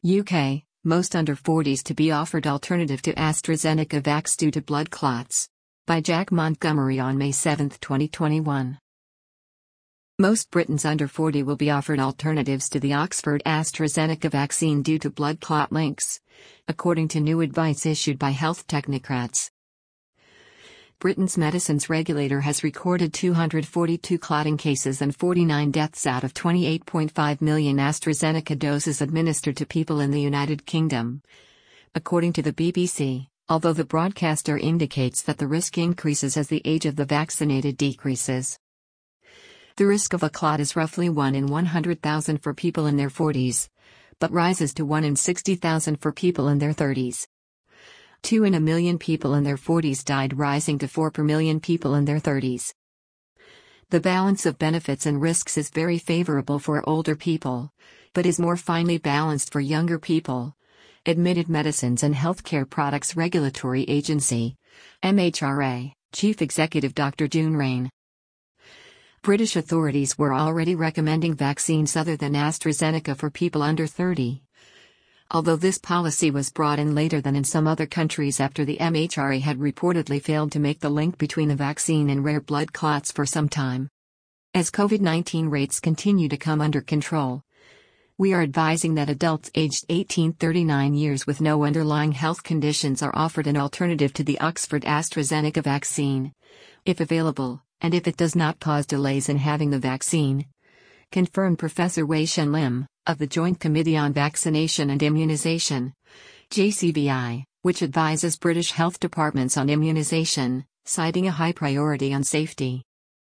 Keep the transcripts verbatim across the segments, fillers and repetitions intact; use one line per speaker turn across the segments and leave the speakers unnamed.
U K, most under forties to be offered alternative to AstraZeneca vax due to blood clots. By Jack Montgomery on May seventh, twenty twenty-one. Most Britons under forty will be offered alternatives to the Oxford AstraZeneca vaccine due to blood clot links, according to new advice issued by health technocrats. Britain's medicines regulator has recorded two hundred forty-two clotting cases and forty-nine deaths out of twenty-eight point five million AstraZeneca doses administered to people in the United Kingdom. According to the B B C, although the broadcaster indicates that the risk increases as the age of the vaccinated decreases. The risk of a clot is roughly one in one hundred thousand for people in their forties, but rises to one in sixty thousand for people in their thirties. two in a million people in their forties died, rising to four per million people in their thirties. The balance of benefits and risks is very favorable for older people, but is more finely balanced for younger people, admitted Medicines and Healthcare Products Regulatory Agency, M H R A, Chief Executive Doctor June Rain. British authorities were already recommending vaccines other than AstraZeneca for people under thirty. Although this policy was brought in later than in some other countries after the M H R A had reportedly failed to make the link between the vaccine and rare blood clots for some time. As COVID nineteen rates continue to come under control, we are advising that adults aged eighteen to thirty-nine years with no underlying health conditions are offered an alternative to the Oxford AstraZeneca vaccine, if available, and if it does not cause delays in having the vaccine, confirmed Professor Wei Shen Lim, of the Joint Committee on Vaccination and Immunization, J C V I, which advises British health departments on immunization, citing a high priority on safety.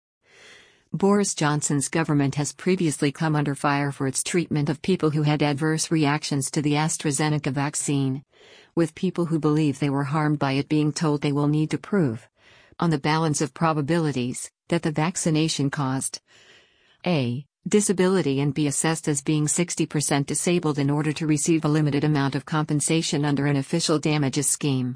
Boris Johnson's government has previously come under fire for its treatment of people who had adverse reactions to the AstraZeneca vaccine, with people who believe they were harmed by it being told they will need to prove, on the balance of probabilities, that the vaccination caused a disability and be assessed as being sixty percent disabled in order to receive a limited amount of compensation under an official damages scheme.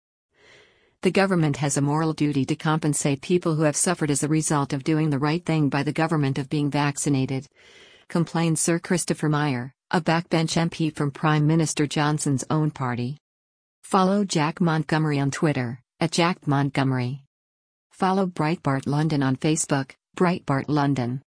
The government has a moral duty to compensate people who have suffered as a result of doing the right thing by the government of being vaccinated, complained Sir Christopher Meyer, a backbench M P from Prime Minister Johnson's own party. Follow Jack Montgomery on Twitter, at Jack Montgomery. Follow Breitbart London on Facebook, Breitbart London.